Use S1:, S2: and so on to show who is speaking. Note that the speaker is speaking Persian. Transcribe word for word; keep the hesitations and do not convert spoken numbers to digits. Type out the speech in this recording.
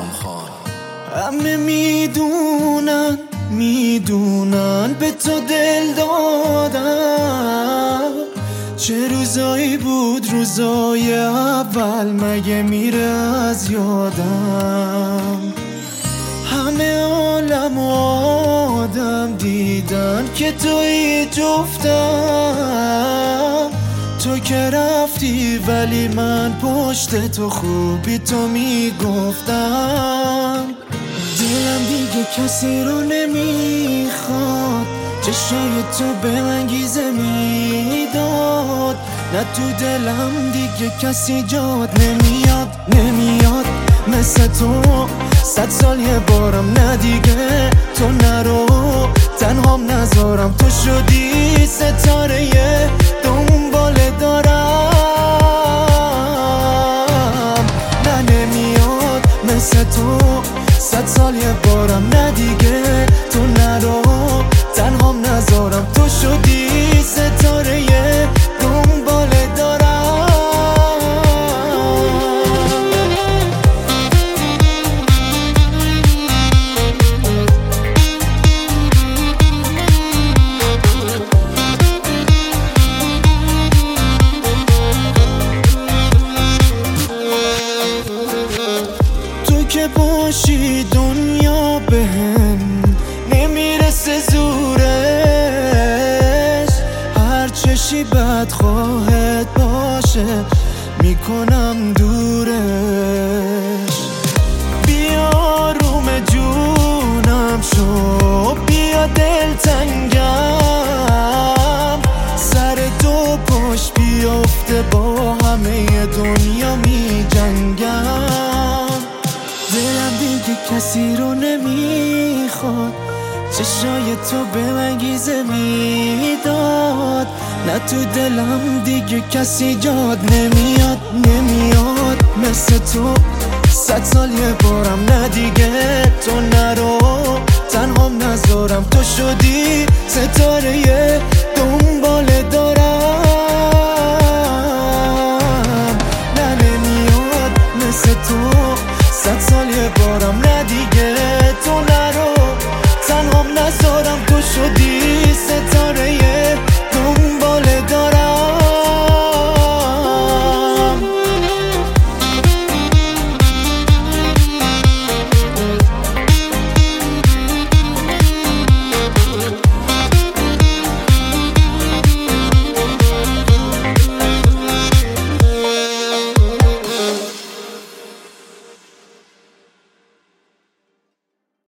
S1: خان.
S2: همه میدونن میدونن به تو دل دادم، چه روزایی بود روزای اول مگه میره از یادم. همه عالم و آدم دیدن که توی جفتم، تو که رفتی ولی من پشت تو خوبی تو میگفتم. دلم دیگه کسی رو نمیخواد، چشای تو به من گیزه میداد. نه تو دلم دیگه کسی جاد نمیاد نمیاد مثل تو. صد سال یه بارم نه دیگه تو نرو، تنهام نذارم تو شدی ستاره دنبال دارم. نه نمیاد مثل تو، صد سال یه بارم نه دیگه تو نرو، تنهام نذارم تو شدی ستاره دنبال دارم. تو که باشی دنیا بهم نمیرسه زورش، هر چشی بدخواهت باشه میکنم دورش. بیا روم جونم شو، بیا دلتنگم، سر دو پاش بیافته با همه دنیا می جنگم. دلم دیگه کسی رو نمیخواد، چشای تو به من گیزه میداد. نه تو دلم دیگه کسی جاد نمیاد نمیاد مثل تو. صد سال یه بارم نه دیگه تو نرو، تنهام نذارم تو شدی ستاره دنبال دارم. نه نمیاد مثل تو، صد سال یه بارم نه دیگه تو نرو، تنهام نذارم تو شدی ستاره